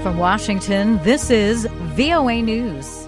From Washington, this is VOA News.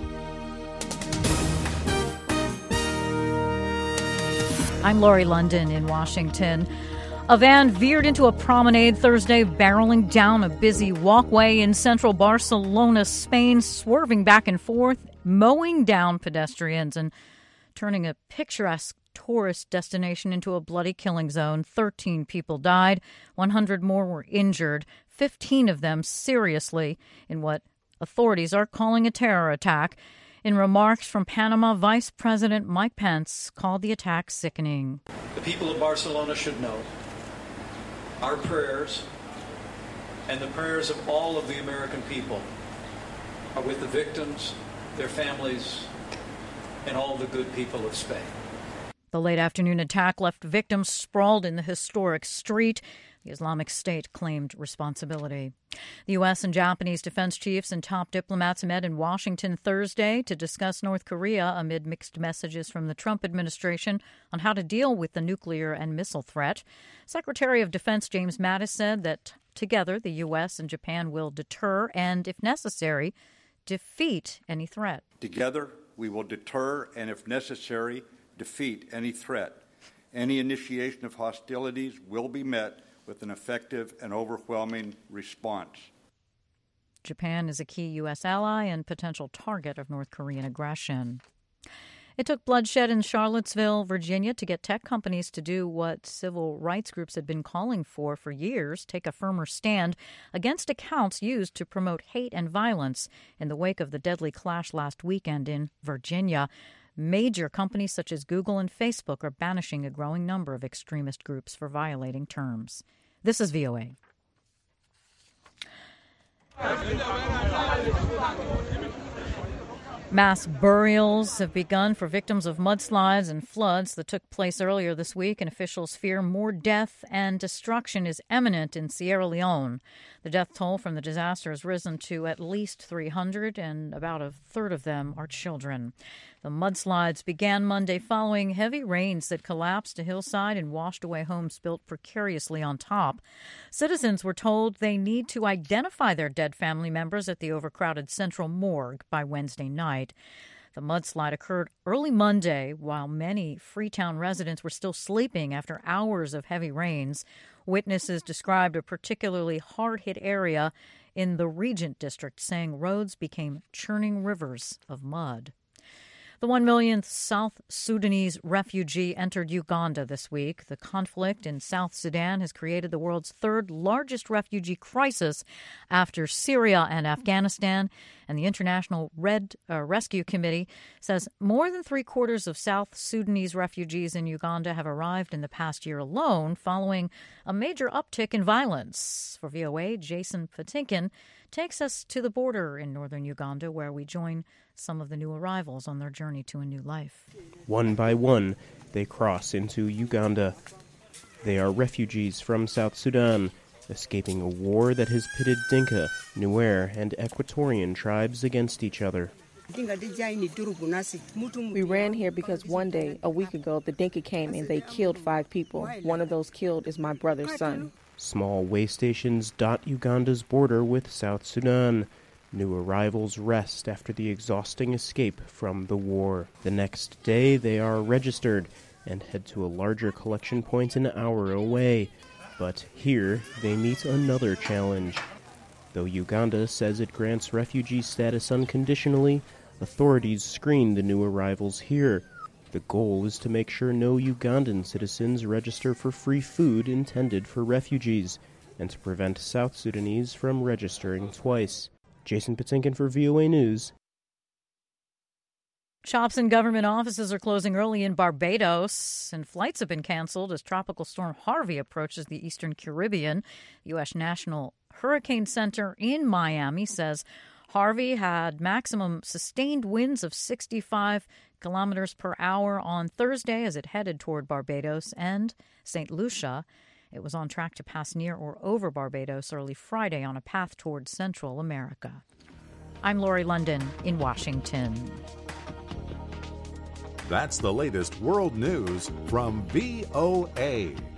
I'm Lori London in Washington. A van veered into a promenade Thursday, barreling down a busy walkway in central Barcelona, Spain, swerving back and forth, mowing down pedestrians and turning a picturesque tourist destination into a bloody killing zone. 13 people died, 100 more were injured, 15 of them seriously in what authorities are calling a terror attack. In remarks from Panama, Vice President Mike Pence called the attack sickening. The people of Barcelona should know our prayers and the prayers of all of the American people are with the victims, their families, and all the good people of Spain. The late afternoon attack left victims sprawled in the historic street. The Islamic State claimed responsibility. The U.S. and Japanese defense chiefs and top diplomats met in Washington Thursday to discuss North Korea amid mixed messages from the Trump administration on how to deal with the nuclear and missile threat. Secretary of Defense James Mattis said that together the U.S. and Japan will deter and, if necessary, defeat any threat. Together we will deter and, if necessary, defeat any threat. Any initiation of hostilities will be met with an effective and overwhelming response. Japan is a key U.S. ally and potential target of North Korean aggression. It took bloodshed in Charlottesville, Virginia, to get tech companies to do what civil rights groups had been calling for years, take a firmer stand against accounts used to promote hate and violence in the wake of the deadly clash last weekend in Virginia. Major companies such as Google and Facebook are banishing a growing number of extremist groups for violating terms. This is VOA. Mass burials have begun for victims of mudslides and floods that took place earlier this week, and officials fear more death and destruction is imminent in Sierra Leone. The death toll from the disaster has risen to at least 300, and about a third of them are children. The mudslides began Monday following heavy rains that collapsed a hillside and washed away homes built precariously on top. Citizens were told they need to identify their dead family members at the overcrowded Central Morgue by Wednesday night. The mudslide occurred early Monday while many Freetown residents were still sleeping after hours of heavy rains. Witnesses described a particularly hard-hit area in the Regent District, saying roads became churning rivers of mud. The 1 millionth South Sudanese refugee entered Uganda this week. The conflict in South Sudan has created the world's third largest refugee crisis after Syria and Afghanistan. And the International Red Rescue Committee says more than three-quarters of South Sudanese refugees in Uganda have arrived in the past year alone, following a major uptick in violence. For VOA, Jason Patinkin takes us to the border in northern Uganda, where we join some of the new arrivals on their journey to a new life. One by one, they cross into Uganda. They are refugees from South Sudan, escaping a war that has pitted Dinka, Nuer, and Equatorian tribes against each other. We ran here because one day, a week ago, the Dinka came and they killed 5 people. One of those killed is my brother's son. Small way stations dot Uganda's border with South Sudan. New arrivals rest after the exhausting escape from the war. The next day, they are registered and head to a larger collection point an hour away. But here, they meet another challenge. Though Uganda says it grants refugee status unconditionally, authorities screen the new arrivals here. The goal is to make sure no Ugandan citizens register for free food intended for refugees, and to prevent South Sudanese from registering twice. Jason Patinkin for VOA News. Shops and government offices are closing early in Barbados, and flights have been canceled as Tropical Storm Harvey approaches the eastern Caribbean. The U.S. National Hurricane Center in Miami says Harvey had maximum sustained winds of 65 kilometers per hour on Thursday as it headed toward Barbados and St. Lucia. It was on track to pass near or over Barbados early Friday on a path toward Central America. I'm Lori London in Washington. That's the latest world news from VOA.